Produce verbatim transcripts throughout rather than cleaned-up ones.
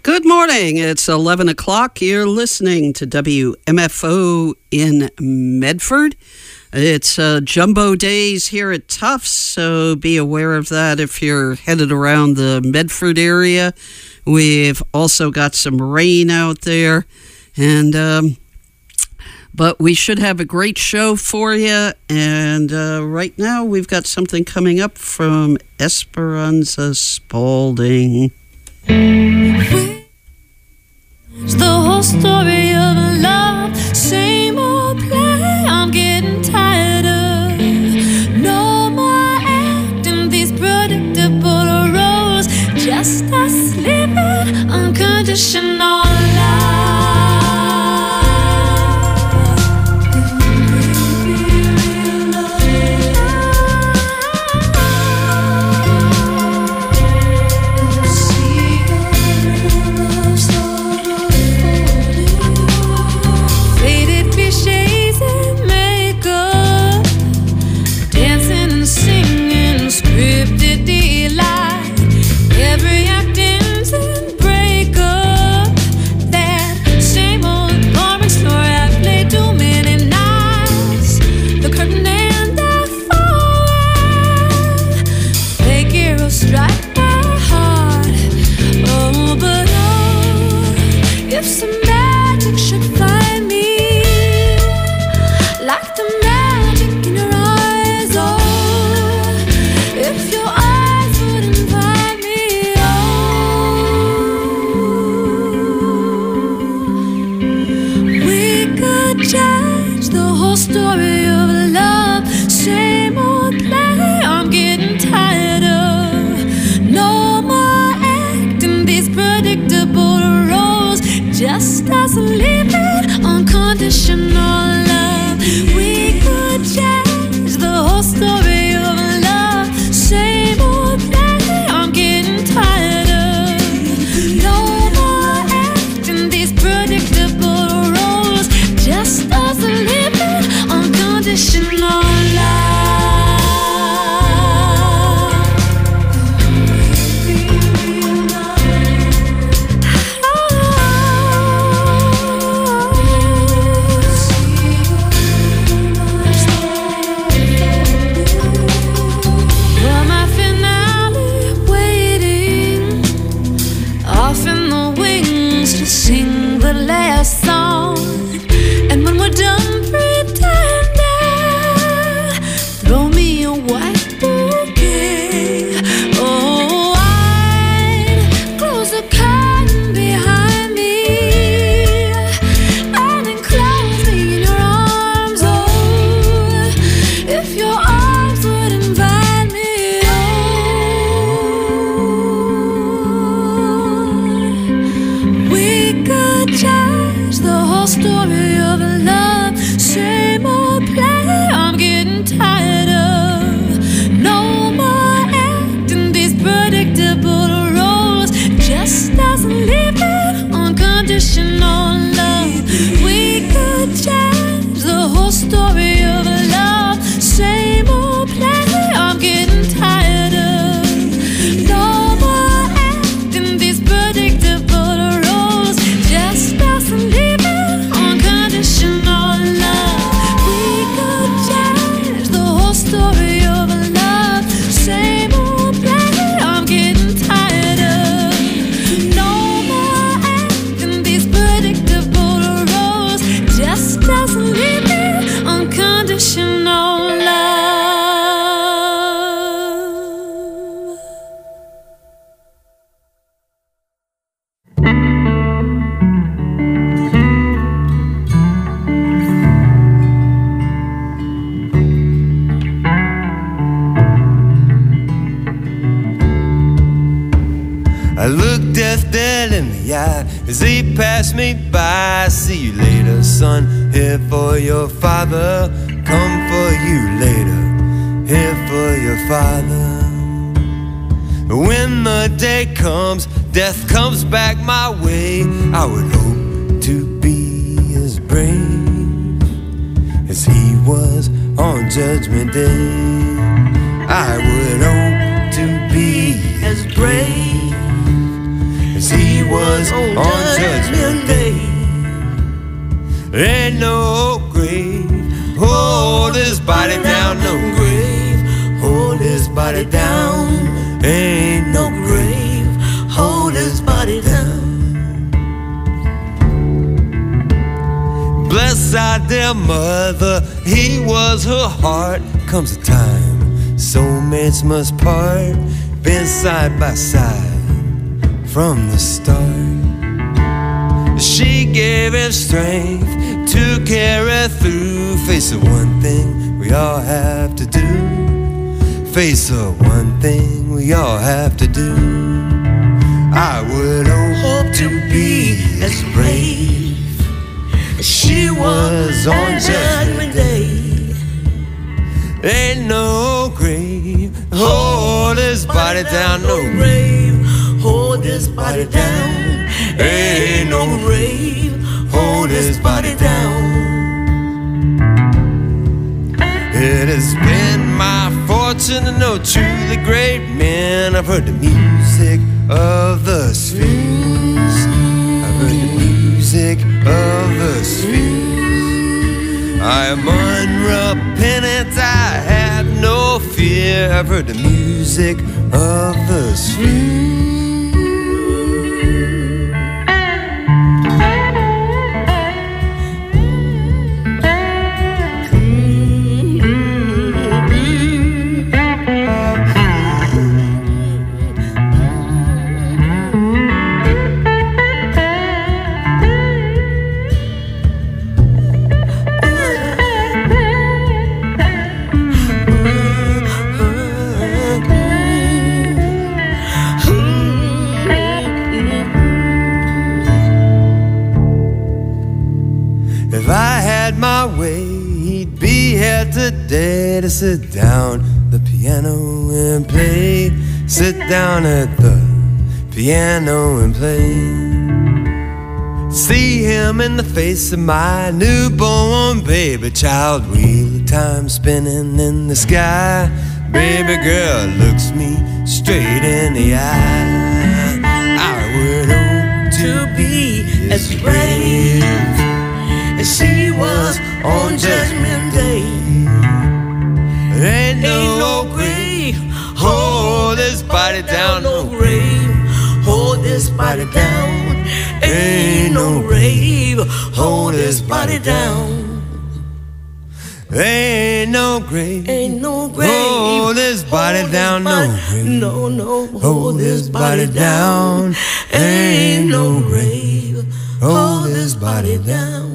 Good morning. It's eleven o'clock. You're listening to W M F O in Medford. It's uh, jumbo days here at Tufts, so be aware of that if you're headed around the Medford area. We've also got some rain out there, and um, but we should have a great show for you. And uh, right now, we've got something coming up from Esperanza Spalding. It's the whole story of love, same old play. I'm getting tired of no more acting these predictable roles. Just us living unconditional love. Just us living unconditional love. We could change the whole story of love. Same old play, I'm getting tired of no more acting these predictable roles. Just us living unconditional love. I look death dead in the eye as he passed me by. See you later, son, here for your father. Come for you later, here for your father. When the day comes, death comes back my way, I would hope to be as brave as he was on Judgment Day. I would hope to be as brave as he was on Judgment Day. Ain't no grave hold his body down, no grave hold his body down. Ain't no grave hold his body down. Bless our dear mother, he was her heart. Comes a time soulmates must part, been side by side from the start. She gave him strength to carry through. Face the one thing we all have to do. Face the one thing we all have to do. I would hope to be as brave as she was on Judgment Day. Ain't no grave hold his body down, no grave hold his body down. Ain't no grave hold his body down. It has been my fortune to know truly great men. I've heard the music of the Sphinx. I've heard the music of the Sphinx. I am unrepentant, I had no fear. I've heard the music of the Sphinx. If I had my way, he'd be here today to sit down at the piano and play. Sit down at the piano and play. See him in the face of my newborn baby child. Wheel of time spinning in the sky. Baby girl looks me straight in the eye. I would hope to be as brave as she was on Judgment Day. Ain't no grave hold his body down, no grave hold his body down. Ain't no grave hold his body down. Ain't no grave, ain't no grave hold his body down, no grave, no, no, hold his body down. Ain't no grave hold his body down.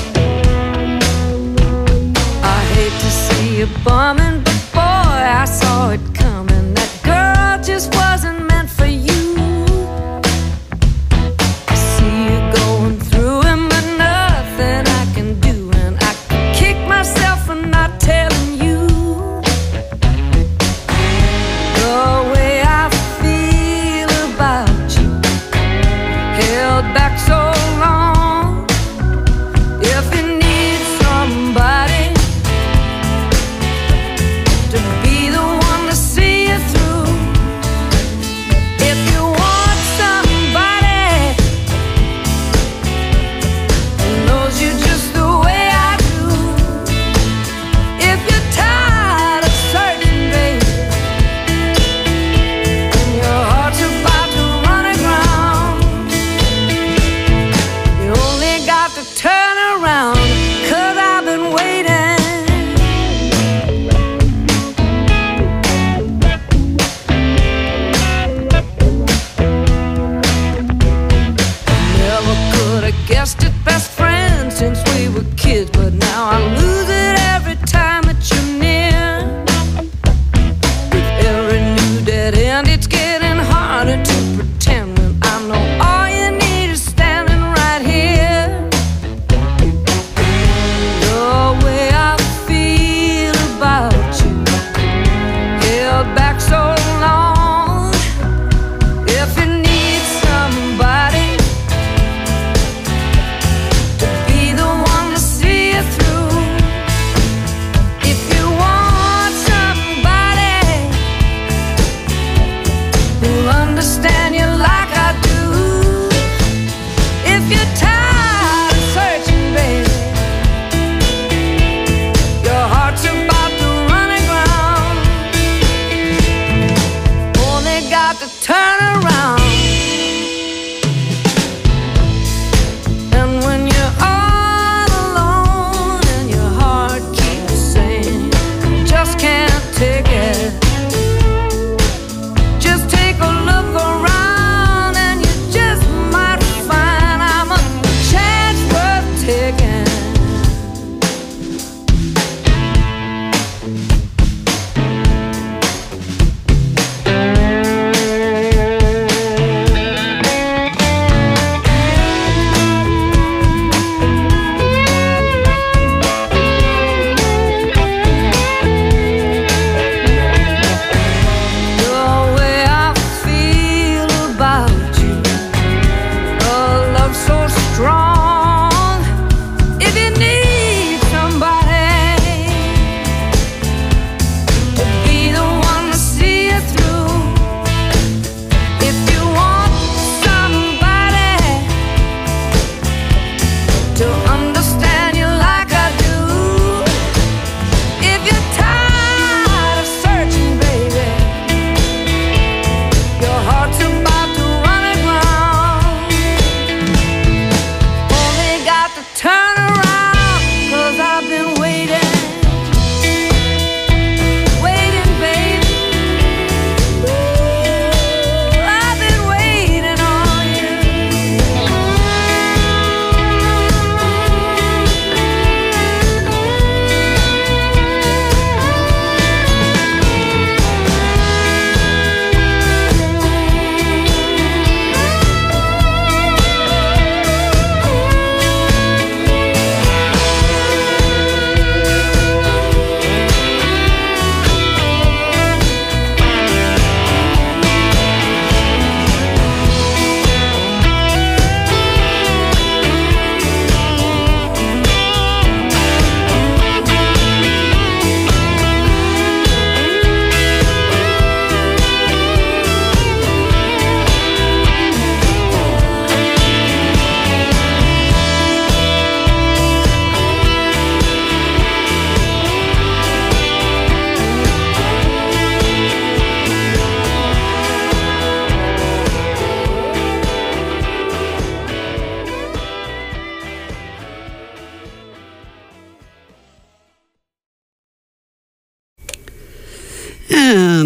Bombing, but boy, I saw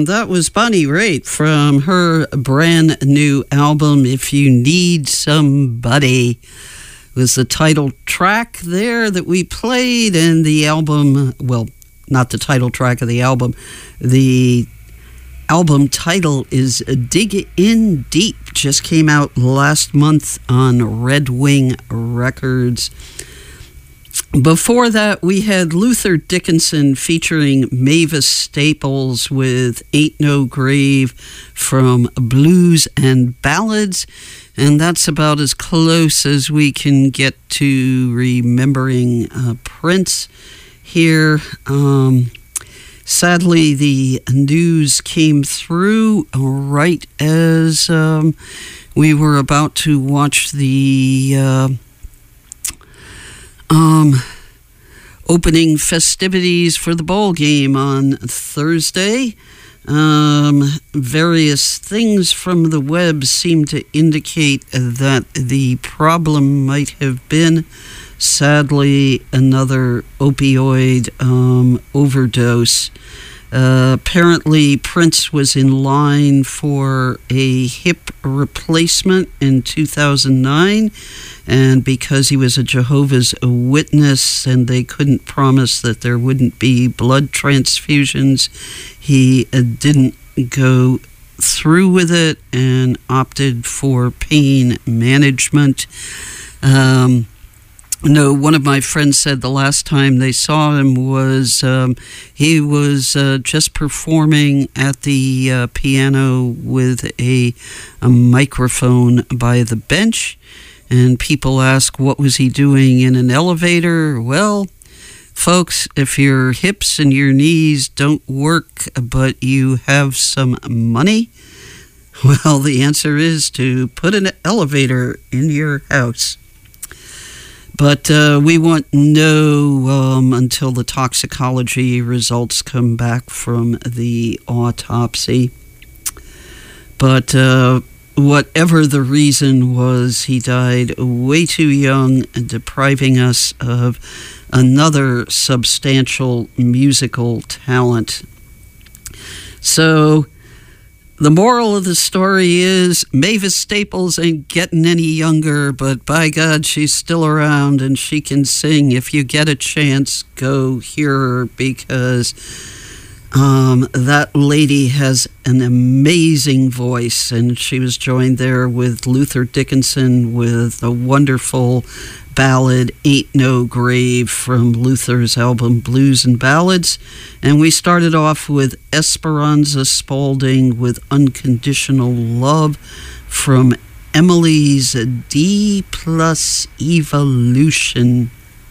and that was Bonnie Raitt from her brand new album, If You Need Somebody. It was the title track there that we played, and the album, well, not the title track of the album, the album title is Dig In Deep, just came out last month on Red Wing Records. Before that, we had Luther Dickinson featuring Mavis Staples with Ain't No Grave from Blues and Ballads, and that's about as close as we can get to remembering uh, Prince here. Um, sadly, the news came through right as um, we were about to watch the Uh, Um, opening festivities for the ball game on Thursday. Um, various things from the web seem to indicate that the problem might have been, sadly, another opioid um, overdose. Uh, apparently, Prince was in line for a hip replacement in two thousand nine, and because he was a Jehovah's Witness and they couldn't promise that there wouldn't be blood transfusions, he uh, didn't go through with it and opted for pain management. Um, No, one of my friends said the last time they saw him was um, he was uh, just performing at the uh, piano with a, a microphone by the bench, and people ask, what was he doing in an elevator? Well, folks, if your hips and your knees don't work, but you have some money, well, the answer is to put an elevator in your house. But uh, we won't know um, until the toxicology results come back from the autopsy. But uh, whatever the reason was, he died way too young, depriving us of another substantial musical talent. So the moral of the story is Mavis Staples ain't getting any younger, but by God, she's still around and she can sing. If you get a chance, go hear her, because um, that lady has an amazing voice, and she was joined there with Luther Dickinson with a wonderful ballad, Ain't No Grave, from Luther's album Blues and Ballads. And we started off with Esperanza Spalding with Unconditional Love from Emily's D Plus Evolution.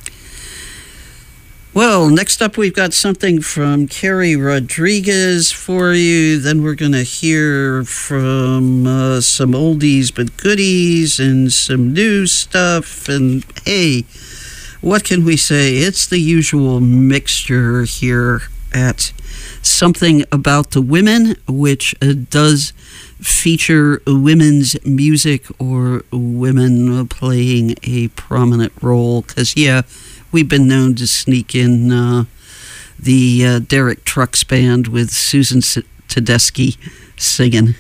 Well, next up we've got something from Carrie Rodriguez for you. Then we're going to hear from uh, some oldies but goodies and some new stuff. And hey, what can we say? It's the usual mixture here at Something About the Women, which uh, does feature women's music or women playing a prominent role. Because, yeah, we've been known to sneak in uh, the uh, Derek Trucks Band with Susan Tedeschi singing.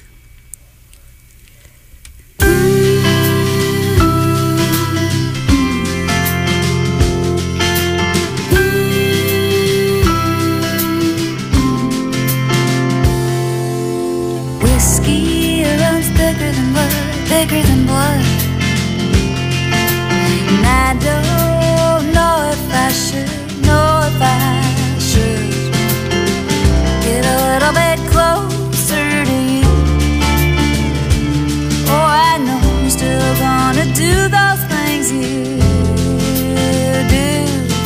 Whiskey runs thicker than blood, thicker than blood. And I don't know if I should, know if I should get a little bit closer to you. Oh, I know you're still gonna do those things you do.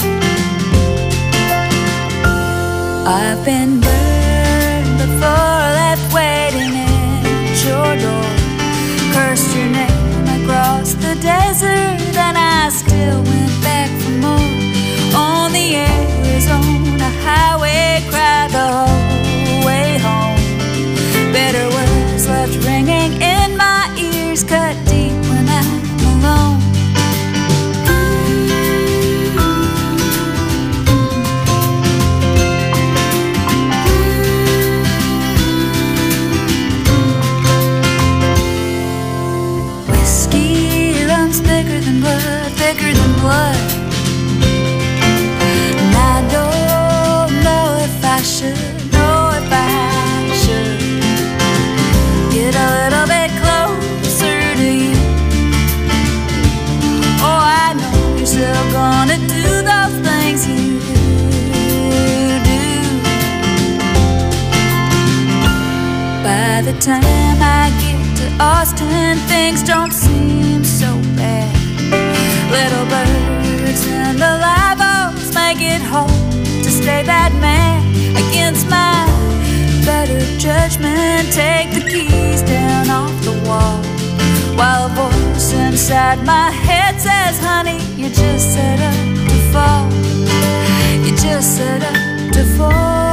I've been burned before, left waiting at your door. Cursed your name across the desert, and I still went back for more. On the Arizona highway, cried the whole way home. Better words left ringing in my ears, cut deep when I'm alone. Whiskey runs thicker than blood, thicker than blood. And I don't know if I should, know if I should get a little bit closer to you. Oh, I know you're still gonna do those things you do. By the time I get to Austin, things don't seem so bad. Little birds and the live oaks make it hard to stay that man against my better judgment. Take the keys down off the wall, while a voice inside my head says, honey, you just set up to fall. You just set up to fall.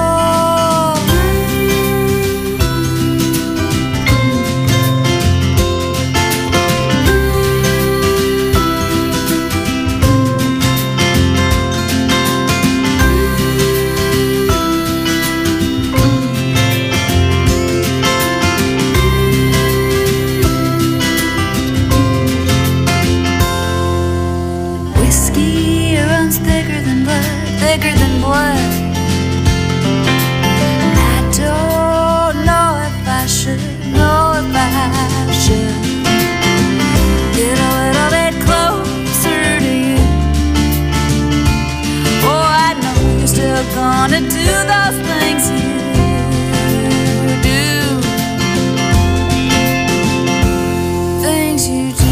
Thicker than blood. And I don't know if I should, know if I should get a little bit closer to you. Oh, I know you're still gonna do those things you do. Things you do.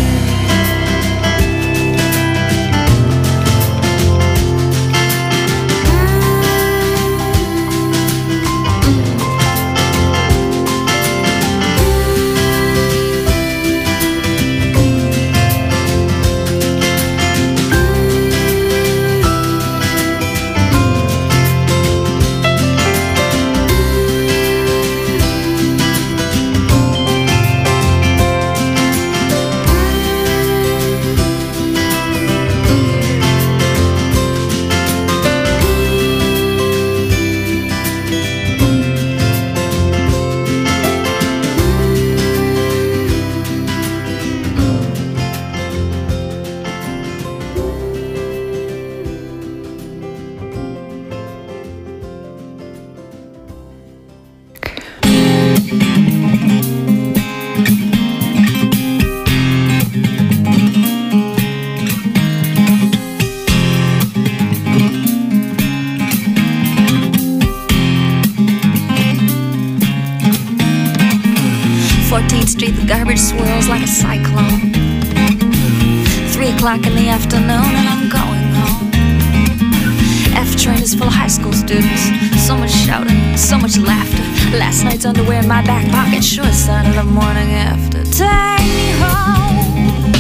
fourteenth Street, the garbage swirls like a cyclone. Three o'clock in the afternoon and I'm going home. F train is full of high school students. So much shouting, so much laughter. Last night's underwear in my back pocket sure sounded the morning after. Take me home,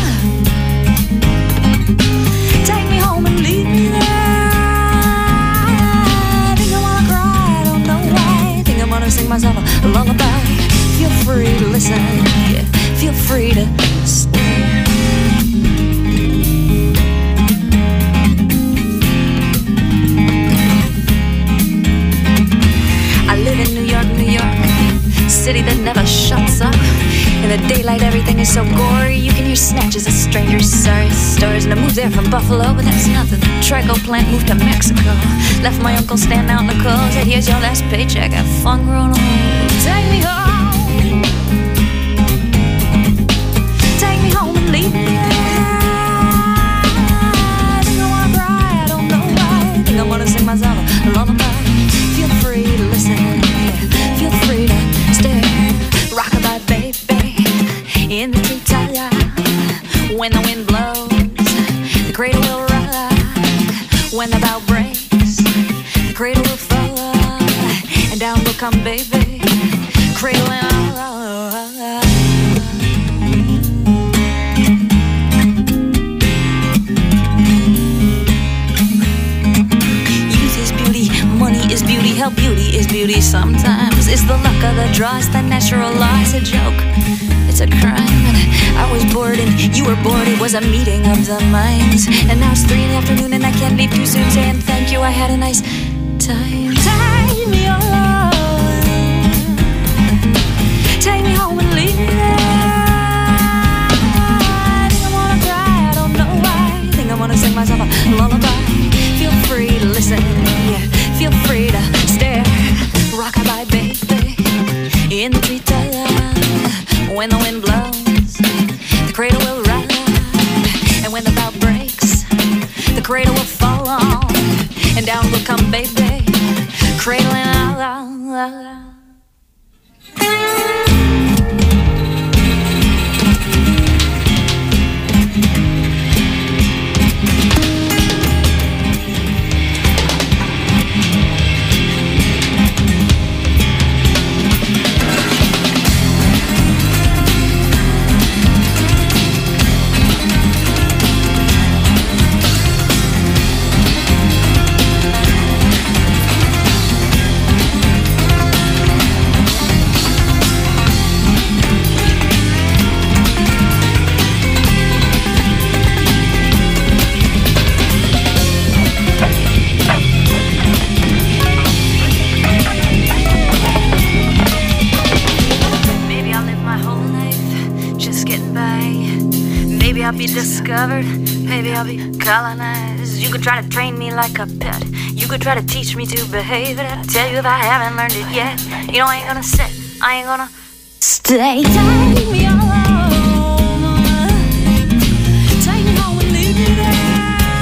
take me home and leave me there. I think I wanna cry, I don't know why. I think I'm gonna sing myself a lullaby. Feel free to listen, yeah, feel free to stay. I live in New York, New York, city that never shuts up. In the daylight everything is so gory, you can hear snatches of strangers' sorry stories. And I moved there from Buffalo, but that's nothing. Trico plant moved to Mexico. Left my uncle standing out in the cold. Said, here's your last paycheck, have fun growing old. Take me home, leave me there. I think I wanna cry, I don't know why. I think I wanna sing myself a lullaby. Feel free to listen, yeah, feel free to stay. Rockabye, baby, in the treetop. When the wind blows, the cradle will rock. When the bow breaks, the cradle will fall. And down will come baby, cradle and all. Money is beauty, hell beauty is beauty sometimes. It's the luck of the draw, it's the natural law, it's a joke, it's a crime. And I was bored and you were bored, it was a meeting of the minds. And now it's three in the afternoon and I can't leave too soon saying thank you, I had a nice time. Take me alone, take me home and leave me there. I cradle will fall on, and down will come baby, cradling la la la la. I'll be discovered, maybe I'll be colonized. You could try to train me like a pet, you could try to teach me to behave, but I tell you if I haven't learned it yet, you know I ain't gonna sit, I ain't gonna stay. Take me all home, take me home and leave me there.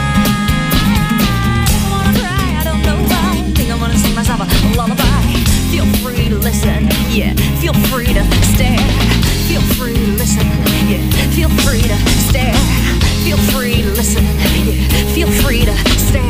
I don't wanna cry, I don't know why, I think I'm gonna sing myself a lullaby. Feel free to listen, yeah, feel free to stare. Feel free to listen, yeah, feel free to stare. Feel free to listen, yeah, feel free to stare.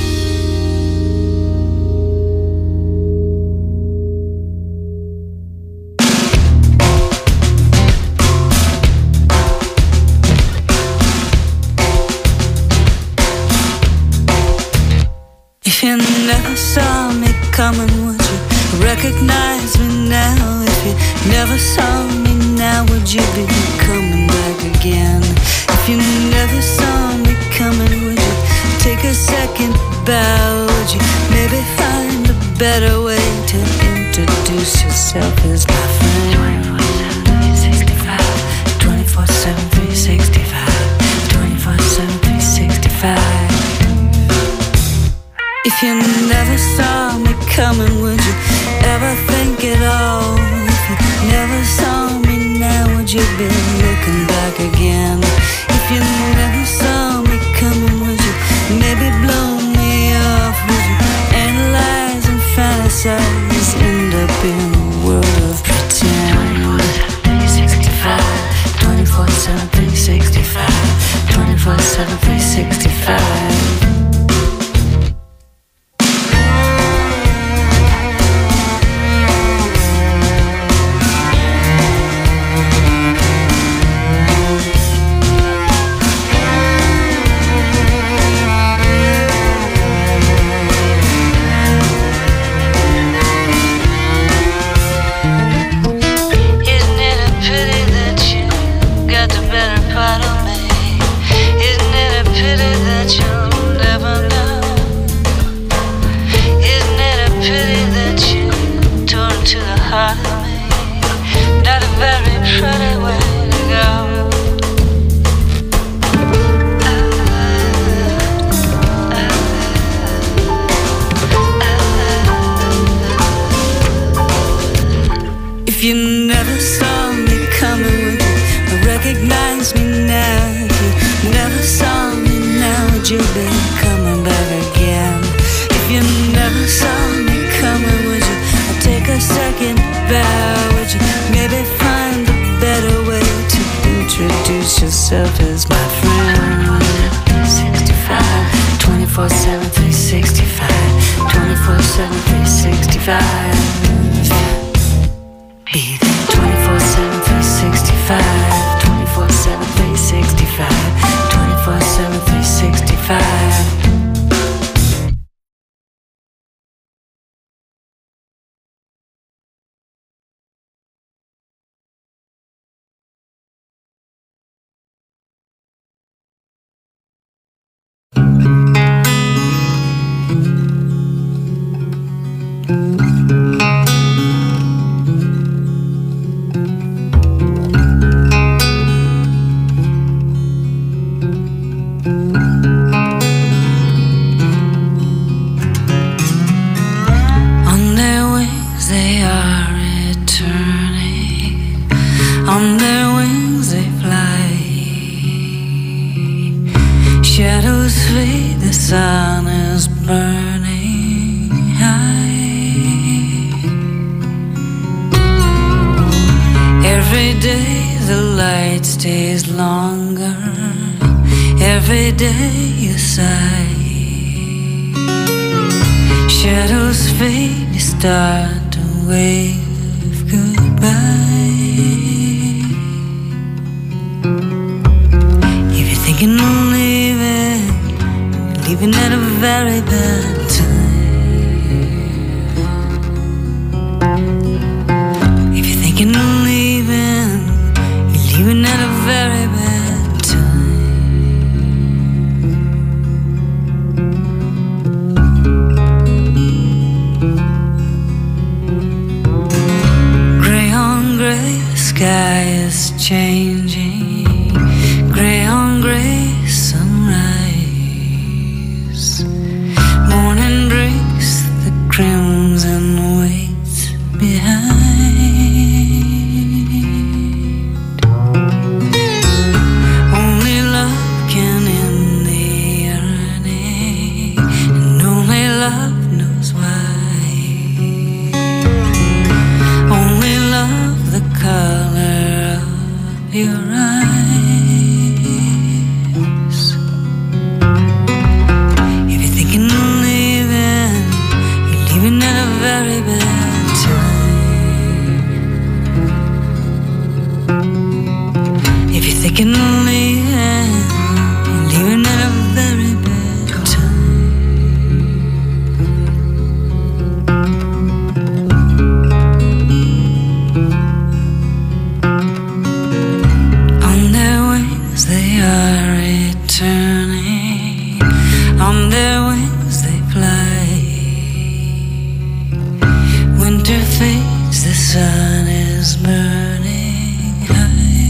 If you never saw me coming, would you recognize me now? If you never saw me now, would you be coming back again? If you never saw me coming, would you take a second bow? Would you maybe find a better way to introduce yourself as my friend? twenty-four seven, three sixty-five twenty-four seven, three sixty-five If you never saw me coming, would you ever think at all? If you never saw me now, would you be looking back again? If you never saw me coming, would you maybe blow me off? Would you analyze and fantasize, end up in a world of pretend? twenty-four seven, three sixty-five twenty-four seven, three sixty-five If you never saw me coming, would you recognize me now? If you never saw me now, would you be coming back again? If you never saw me coming, would you take a second bow? Would you maybe find a better way to introduce yourself as my friend? twenty-four seven, three sixty-five twenty-four seven, three sixty-five Be there twenty-four seven, three sixty-five twenty-four seven, three sixty-five twenty-four seven, three sixty-five On their wings they fly, shadows fade. the sun is burning high. Every day the light stays longer. Every day you sigh. Shadows fade, you start to wave goodbye. If you're thinking of leaving, you're leaving at a very bad time. If you're thinking of leaving, you're leaving at a very bad time. Gray on gray, the sky is changing. Gray on gray, sunrise. Morning breaks, the crimson waits behind. Only love can end the yearning, and only love knows why. Only love the color of your eyes. If you're thinking of leaving, you're leaving at a very bad time. If you're thinking of leaving, you're leaving at a very bad time. On their wings they are returning. On their wings they fly. Winter fades, the sun is burning high.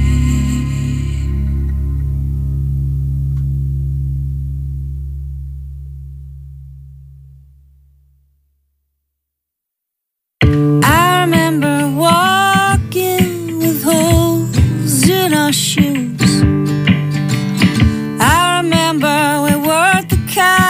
I remember walking with holes in our shoes. I remember we worked the cow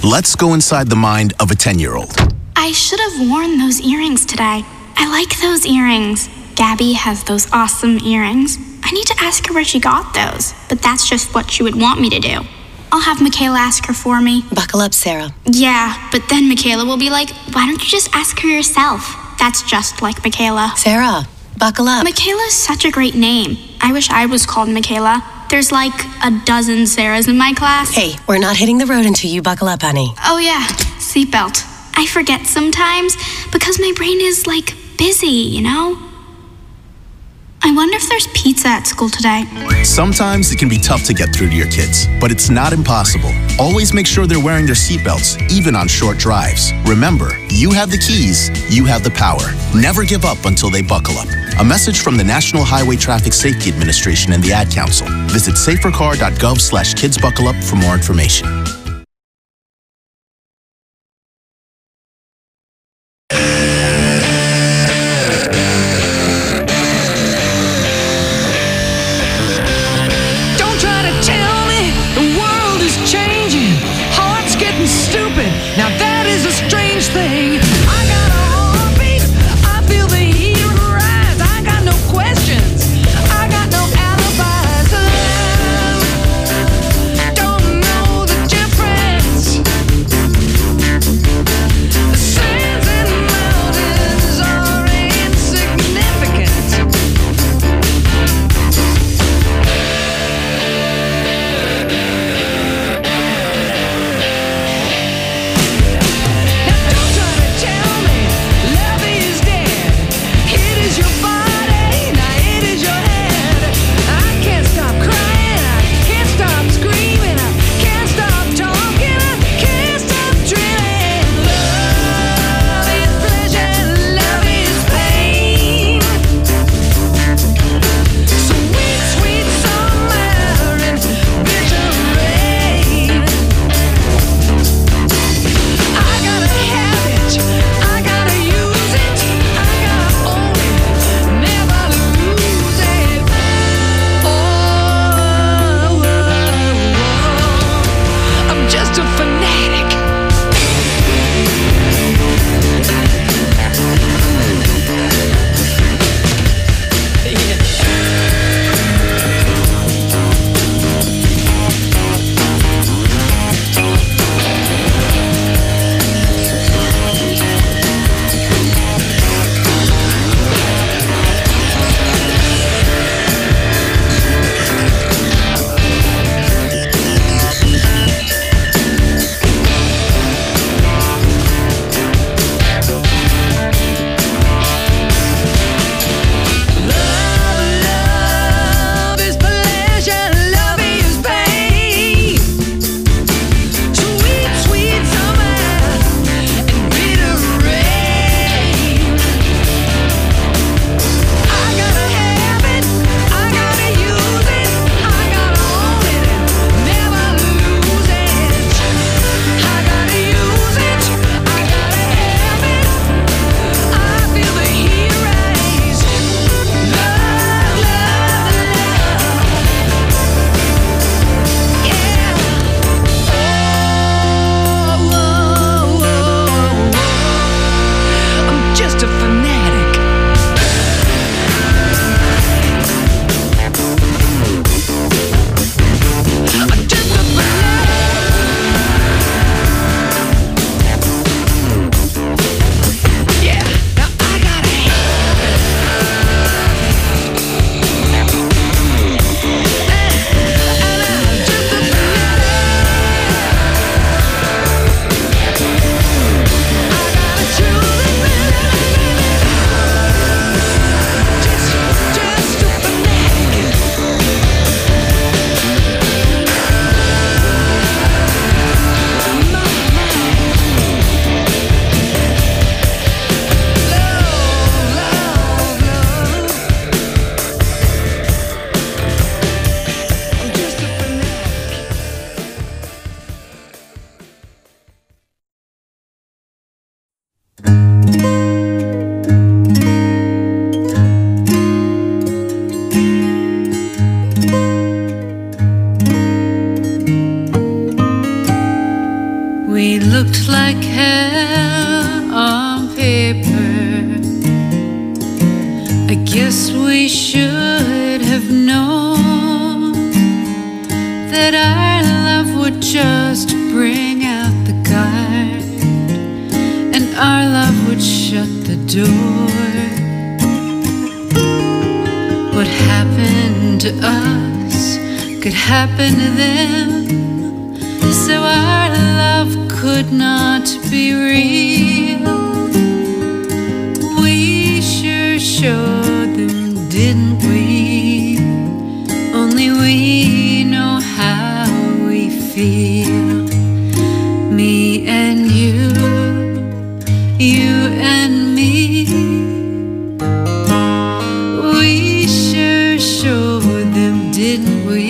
Let's go inside the mind of a ten-year-old. I should have worn those earrings today. I like those earrings. Gabby has those awesome earrings. I need to ask her where she got those, but that's just what she would want me to do. I'll have Michaela ask her for me. Buckle up, Sarah. Yeah, but then Michaela will be like, why don't you just ask her yourself? That's just like Michaela. Sarah, buckle up. Michaela's such a great name. I wish I was called Michaela. There's like a dozen Sarahs in my class. Hey, we're not hitting the road until you buckle up, honey. Oh yeah, seatbelt. I forget sometimes because my brain is like busy, you know? I wonder if there's pizza at school today. Sometimes it can be tough to get through to your kids, but it's not impossible. Always make sure they're wearing their seatbelts, even on short drives. Remember, you have the keys, you have the power. Never give up until they buckle up. A message from the National Highway Traffic Safety Administration and the Ad Council. Visit safercar.gov slash kidsbuckleup for more information. Don't know the difference. bring out the guard, and our love would shut the door. What happened to us could happen to them, so our love could not be real. We sure showed them, didn't we? Only we know how we feel. Me and you, you and me. We sure showed them, didn't we?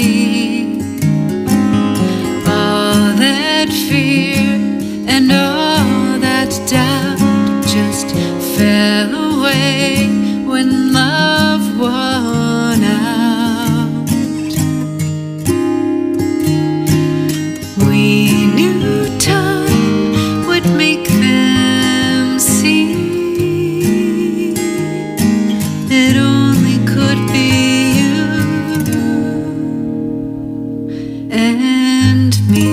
All that fear and all that doubt just fell away when love won out. We knew time would make them see it only could be you and me.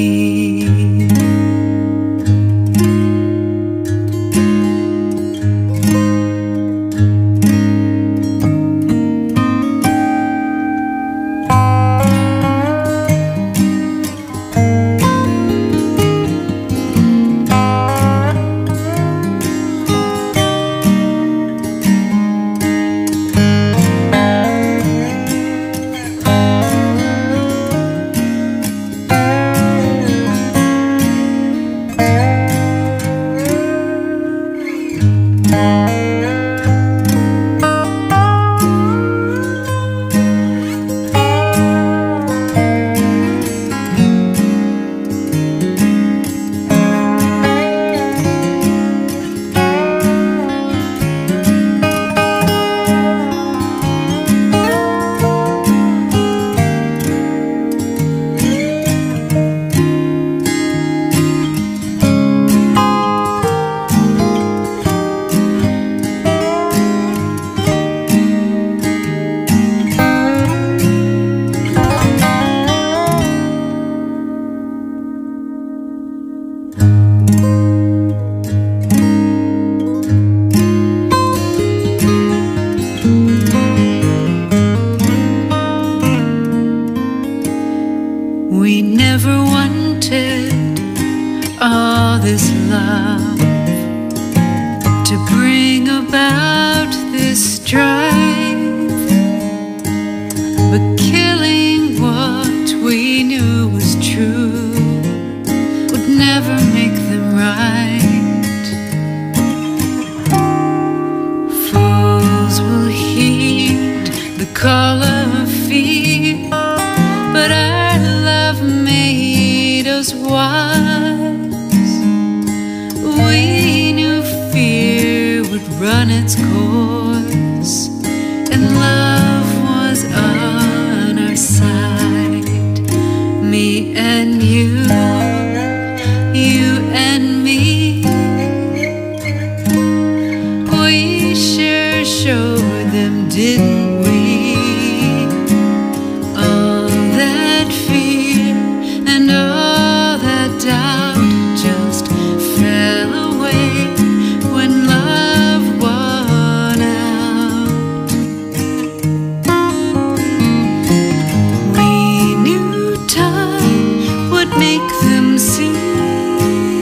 We never wanted all this love to bring about this strife, but killing what we knew was true would never make them right. Fools will heed the call of fear, but our love made us wise. We knew fear would run its course, and love was on our side. Me and you, you and me. We sure showed them, didn't we? All that fear and all that doubt just fell away when love won out. We knew time would make them see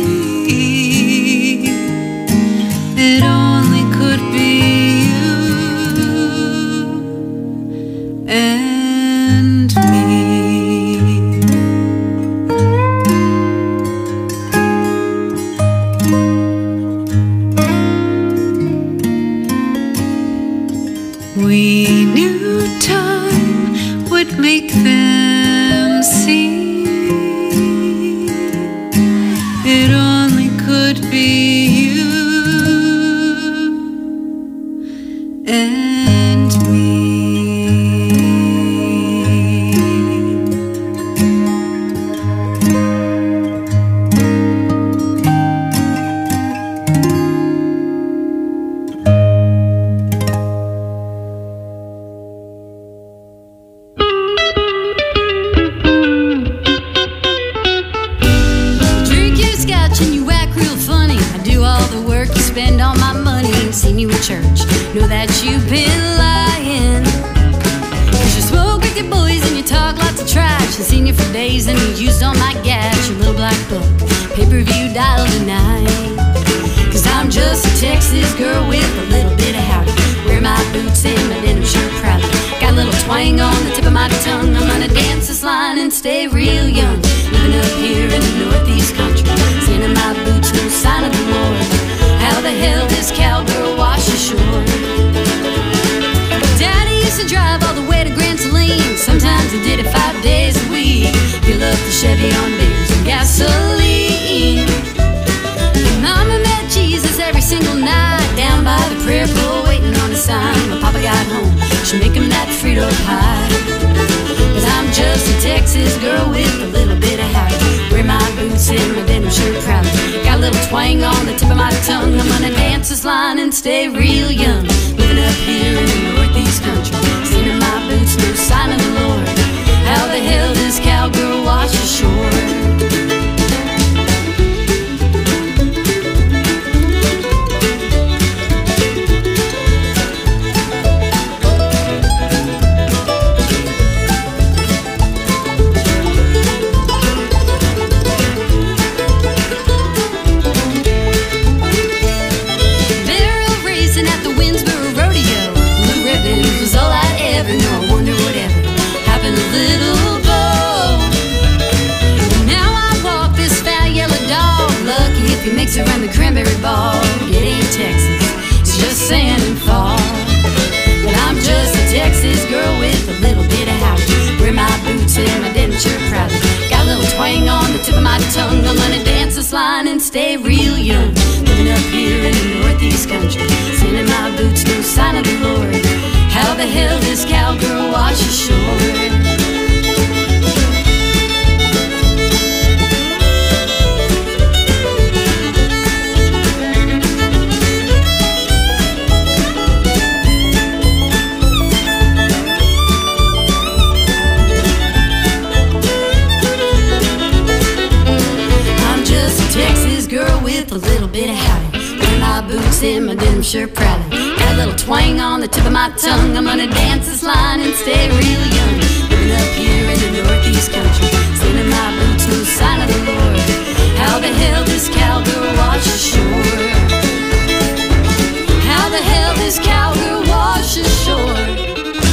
know that you've been lying. Cause you smoke with your boys and you talk lots of trash. I've seen you for days and you used all my gas. Your little black book, pay-per-view dial tonight. Cause I'm just a Texas girl with a little bit of howdy. Wear my boots and my denim shirt proudly. Got a little twang on the tip of my tongue. I'm gonna dance this line and stay real young. Living up here in the northeast country, sanding my boots, no sign of the Lord. How the hell this cowgirl wash ashore? Daddy used to drive all the way to Grand Saline. Sometimes he did it five days a week. Fill up the Chevy on beers and gasoline. And Mama met Jesus every single night down by the prayer pool, waiting on a sign. When Papa got home, she'd make him that Frito pie. But I'm just a Texas girl with a little bit of howdy. Wear my boots and my denim shirt proudly. Got a little twang on the tip of my tongue. I'm gonna dance this line and stay real young. Living up here in the northeast country, sanding my boots, no sign of the Lord. How the hell does cowgirl wash ashore? Around the cranberry bog, it ain't Texas, it's just sand and fall. But I'm just a Texas girl with a little bit of howdy. Wear my boots and my denim shirt proudly. Got a little twang on the tip of my tongue. I'm gonna dance this line and stay real young. Living up here in the northeast country, sanding my boots, no sign of the Lord. How the hell does cowgirl wash ashore? A little bit of howdy. Wear my boots and my denim shirt proudly. Got a little twang on the tip of my tongue. I'm gonna dance this line and stay real young. Living up here in the northeast country, sanding my boots, no sign of the Lord. How the hell does cowgirl wash ashore? How the hell does cowgirl wash ashore?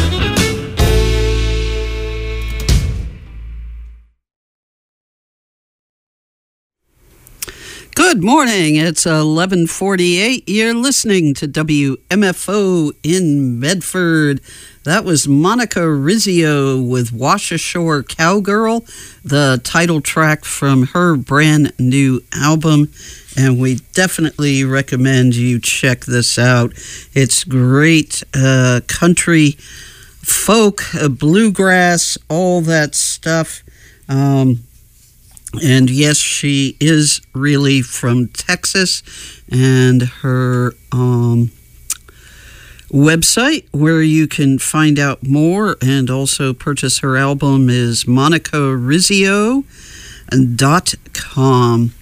Good morning. It's eleven forty-eight. You're listening to W M F O in Medford. That was Monica Rizzio with Wash Ashore Cowgirl, the title track from her brand new album. And we definitely recommend you check this out. It's great uh, country, folk, uh, bluegrass, all that stuff. Um, And yes, she is really from Texas, and her um, website where you can find out more and also purchase her album is monica rizzio dot com.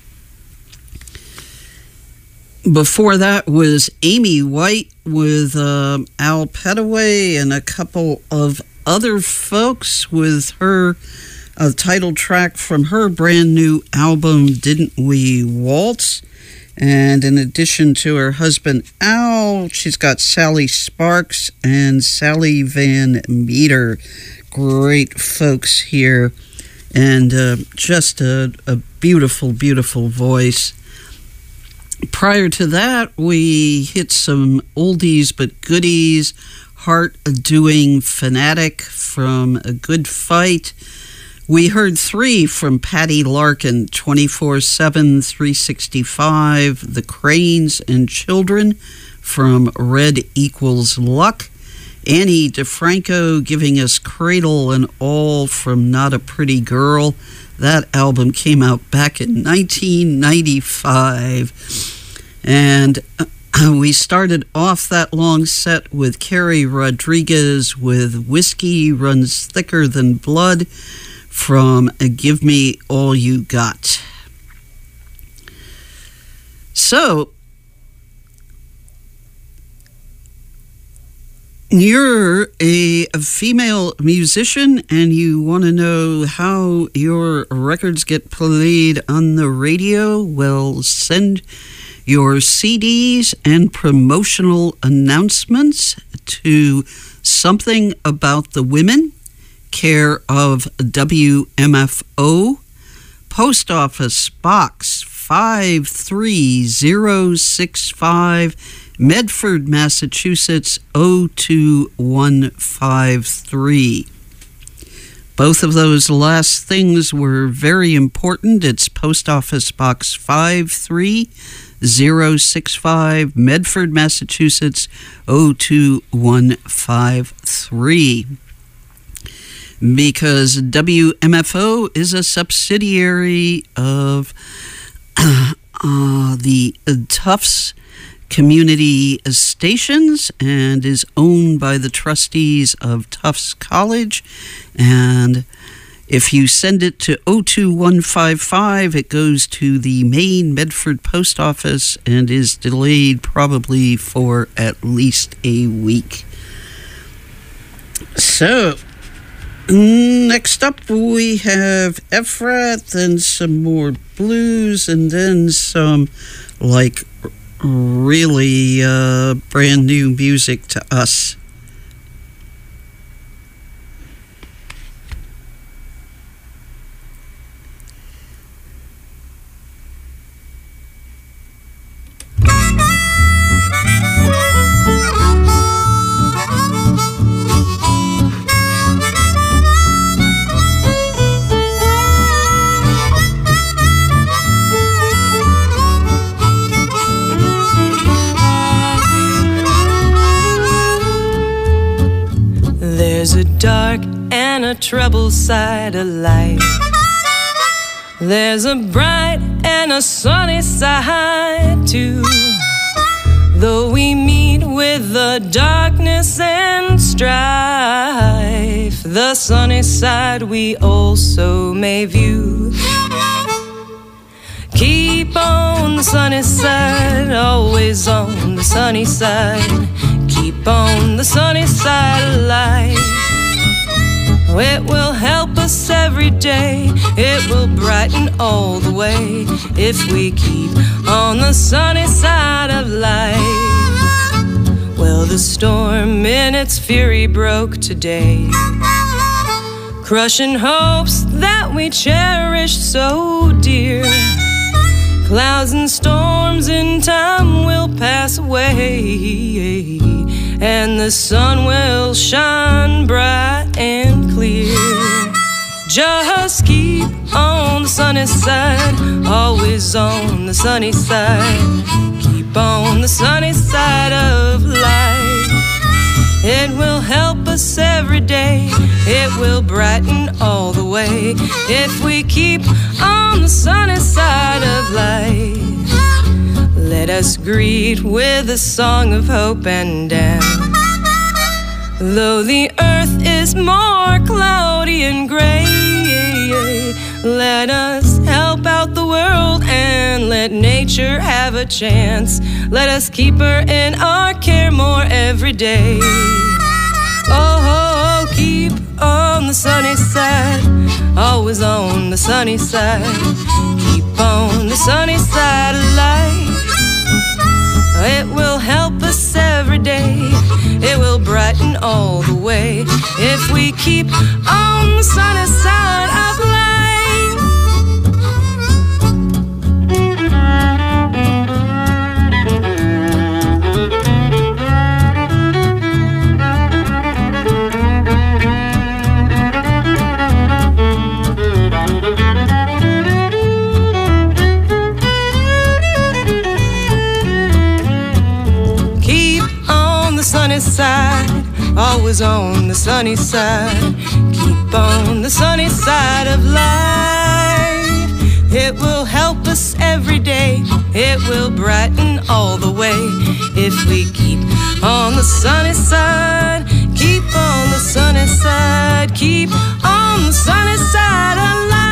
Before that was Amy White with uh, Al Petaway and a couple of other folks with her a title track from her brand new album, Didn't We Waltz? And in addition to her husband, Al, she's got Sally Sparks and Sally Van Meter. Great folks here. And uh, just a, a beautiful, beautiful voice. Prior to that, we hit some oldies but goodies. Heart Doing Fanatic from A Good Fight. We heard three from Patty Larkin, twenty-four seven, three sixty-five, The Cranes and Children from Red Equals Luck. Annie DeFranco giving us Cradle and All from Not a Pretty Girl. That album came out back in nineteen ninety-five. And we started off that long set with Carrie Rodriguez with Whiskey Runs Thicker Than Blood from Give Me All You Got. So, you're a female musician and you want to know how your records get played on the radio, well, send your C Ds and promotional announcements to Something About the Women, care of W M F O, Post Office Box five three zero six five, Medford, Massachusetts oh two one five three. Both of those last things were very important. It's Post Office Box five three zero six five, Medford, Massachusetts oh two one five three. Because W M F O is a subsidiary of uh, uh, the uh, Tufts Community Stations and is owned by the trustees of Tufts College. And if you send it to oh two one five five, it goes to the main Medford post office and is delayed probably for at least a week. So, next up we have Efrat, then some more blues, and then some, like, really uh, brand new music to us. There's a dark and a troubled side of life. There's a bright and a sunny side too. Though we meet with the darkness and strife, the sunny side we also may view. Keep on the sunny side, always on the sunny side. Keep on the sunny side of life. It will help us every day. It will brighten all the way if we keep on the sunny side of life. Well, the storm in its fury broke today, crushing hopes that we cherished so dear. Clouds and storms in time will pass away, and the sun will shine bright and clear. Just keep on the sunny side, always on the sunny side. Keep on the sunny side of life. It will help us every day. It will brighten all the way if we keep on the sunny side of life. Let us greet with a song of hope and dance. Though the earth is more cloudy and gray, let us help out the world and let nature have a chance. Let us keep her in our care more every day. Oh, keep on the sunny side, always on the sunny side. Keep on the sunny side of life. It will help us every day. It will brighten all the way if we keep on the sunny side of life. Side, always on the sunny side. Keep on the sunny side of life. It will help us every day. It will brighten all the way if we keep on the sunny side. Keep on the sunny side. Keep on the sunny side of life.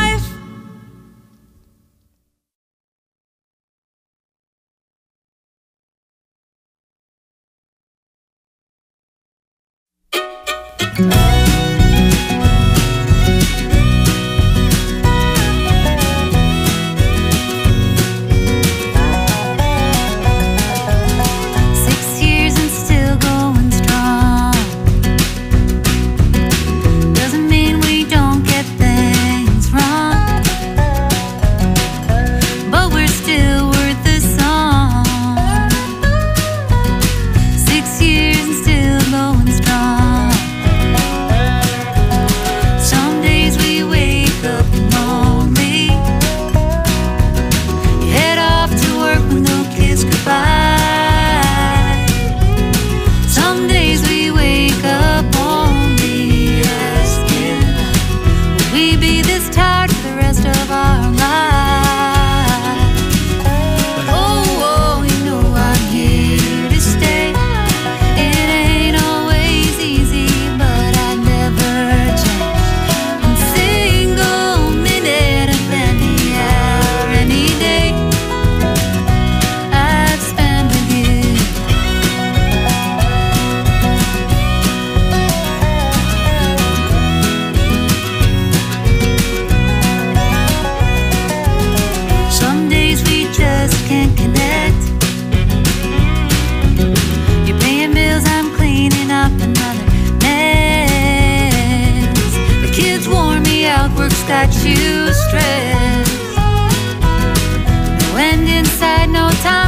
got you stressed. No end in sight, no time.